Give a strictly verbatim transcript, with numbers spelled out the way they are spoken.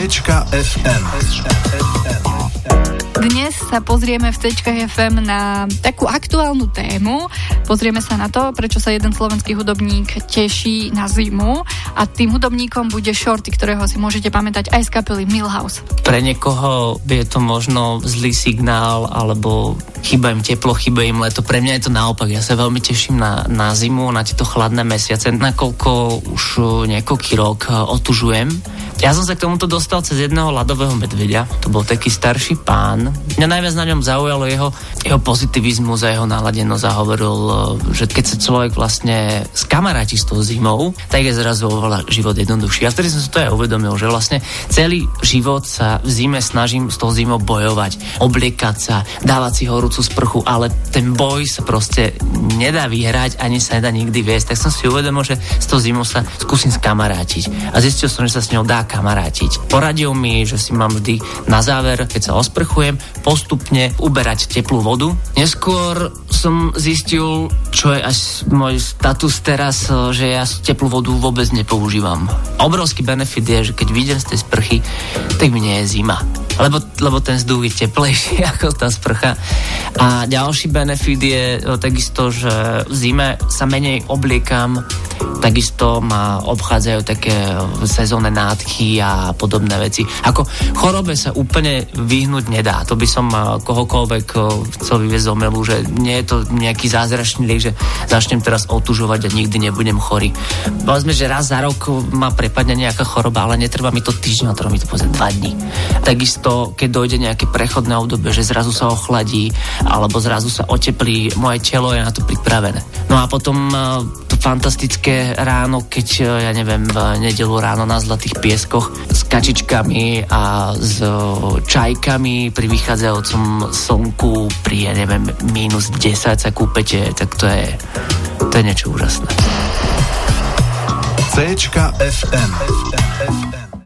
ef em. Dnes sa pozrieme v Céčka ef em na takú aktuálnu tému. Pozrieme sa na to, prečo sa jeden slovenský hudobník teší na zimu, a tým hudobníkom bude Shorty, ktorého si môžete pamätať aj z kapely Milhouse. Pre niekoho je to možno zlý signál, alebo chýba im teplo, chýba im leto. Pre mňa je to naopak. Ja sa veľmi teším na, na zimu, na tieto chladné mesiace, nakoľko už niekoľký rok otužujem. Ja som sa k tomuto dostal cez jedného ľadového medveďa. To bol taký starší pán. Mňa najviac na ňom zaujalo jeho, jeho pozitivizmus a jeho naladenosť, a hovoril, že keď sa človek vlastne skamaráti s tou zimou, tak je zrazu oveľa život jednoduchší. A vtedy som si to aj uvedomil, že vlastne celý život sa v zime snažím s tou zimou bojovať, obliekať sa, dávať si horúcu sprchu, ale ten boj sa proste nedá vyhrať, ani sa nedá nikdy viesť. Tak som si uvedomil, že s tou zimou sa skúsim skamarátiť. A zistil som, že sa s ňou dá kamarátiť. Poradil mi, že si mám vždy na záver, keď sa osprchujem, postupne uberať teplú vodu. Neskôr som zistil, čo je až môj status teraz, že ja teplú vodu vôbec nepoužívam. Obrovský benefit je, že keď vyjdem z tej sprchy, tak mi nie je zima. Lebo, lebo ten vzduch je teplejší ako tá sprcha. A ďalší benefit je takisto, že v zime sa menej obliekam, takisto ma obchádzajú také sezónne nádchy a podobné veci. Ako chorobe sa úplne vyhnúť nedá. To by som kohokoľvek chcel vyviesť z omylu, že nie je to nejaký zázračný liek, že začnem teraz otužovať a nikdy nebudem chorý. Povedzme, že raz za rok ma prepadne nejaká choroba, ale netrvá mi to týždeň, a trvá mi to povedzme dva dní. Takisto, keď dojde nejaké prechodné obdobie, že zrazu sa ochladí alebo zrazu sa oteplí, moje telo je na to pripravené. No a potom to fantastické ráno, keď, ja neviem, v nedeľu ráno na Zlatých pieskoch s kačičkami a s čajkami pri vychádzajúcom slnku pri, ja neviem, mínus desať sa kúpete, tak to je, to je niečo úžasné. Céčka ef em.